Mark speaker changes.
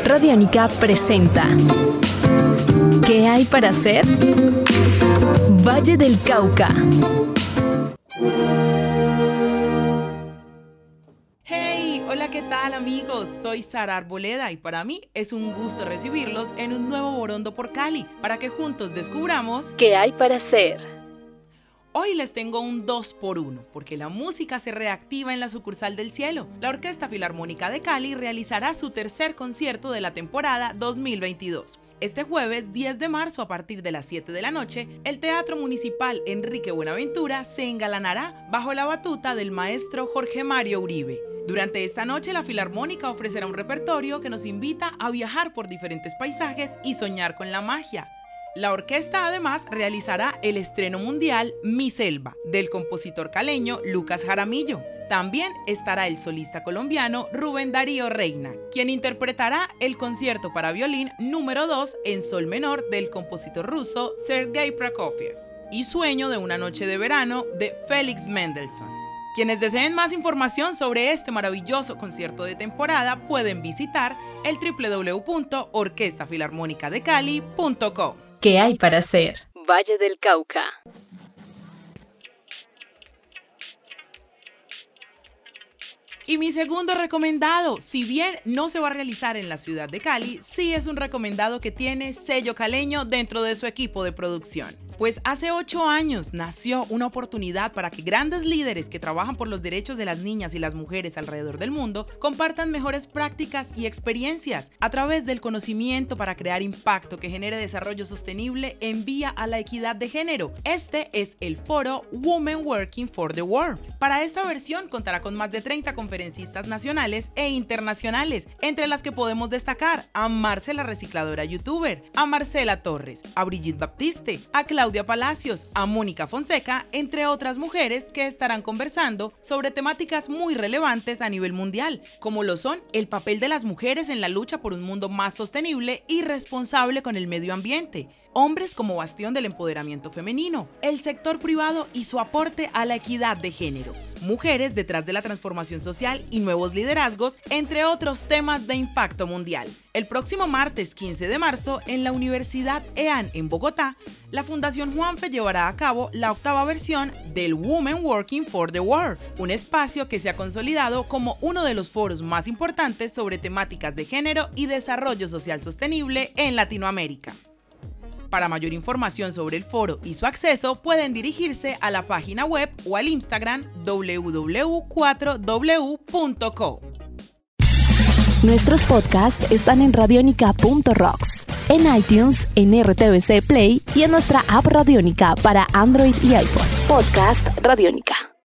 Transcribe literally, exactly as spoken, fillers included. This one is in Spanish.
Speaker 1: Radiónica presenta ¿Qué hay para hacer? Valle del Cauca.
Speaker 2: Hey, hola, ¿qué tal amigos? Soy Sara Arboleda y para mí es un gusto recibirlos en un nuevo Borondo por Cali para que juntos descubramos
Speaker 1: ¿Qué hay para hacer?
Speaker 2: Hoy les tengo un dos por uno, porque la música se reactiva en la sucursal del Cielo. La Orquesta Filarmónica de Cali realizará su tercer concierto de la temporada dos mil veintidós. Este jueves diez de marzo a partir de las siete de la noche, el Teatro Municipal Enrique Buenaventura se engalanará bajo la batuta del maestro Jorge Mario Uribe. Durante esta noche la Filarmónica ofrecerá un repertorio que nos invita a viajar por diferentes paisajes y soñar con la magia. La orquesta además realizará el estreno mundial Mi Selva, del compositor caleño Lucas Jaramillo. También estará el solista colombiano Rubén Darío Reina, quien interpretará el concierto para violín número dos en sol menor del compositor ruso Sergei Prokofiev y Sueño de una noche de verano de Félix Mendelssohn. Quienes deseen más información sobre este maravilloso concierto de temporada pueden visitar el doble u doble u doble u punto orquesta filarmónica de cali punto com.
Speaker 1: ¿Qué hay para hacer? Valle del Cauca.
Speaker 2: Y mi segundo recomendado, si bien no se va a realizar en la ciudad de Cali, sí es un recomendado que tiene sello caleño dentro de su equipo de producción. Pues hace ocho años nació una oportunidad para que grandes líderes que trabajan por los derechos de las niñas y las mujeres alrededor del mundo compartan mejores prácticas y experiencias a través del conocimiento para crear impacto que genere desarrollo sostenible en vía a la equidad de género. Este es el foro Women Working for the World. Para esta versión contará con más de treinta conferencistas nacionales e internacionales, entre las que podemos destacar a Marcela Recicladora Youtuber, a Marcela Torres, a Brigitte Baptiste, a Claudia Claudia Palacios, a Mónica Fonseca, entre otras mujeres que estarán conversando sobre temáticas muy relevantes a nivel mundial, como lo son el papel de las mujeres en la lucha por un mundo más sostenible y responsable con el medio ambiente, hombres como bastión del empoderamiento femenino, el sector privado y su aporte a la equidad de género, mujeres detrás de la transformación social y nuevos liderazgos, entre otros temas de impacto mundial. El próximo martes quince de marzo, en la Universidad E A N en Bogotá, la Fundación Juanfe llevará a cabo la octava versión del Women Working for the World, un espacio que se ha consolidado como uno de los foros más importantes sobre temáticas de género y desarrollo social sostenible en Latinoamérica. Para mayor información sobre el foro y su acceso, pueden dirigirse a la página web o al Instagram doble u doble u doble u punto cuatro w punto co.
Speaker 1: Nuestros podcasts están en radionica punto rocks, en iTunes, en R T V C Play y en nuestra app Radiónica para Android y iPhone. Podcast Radiónica.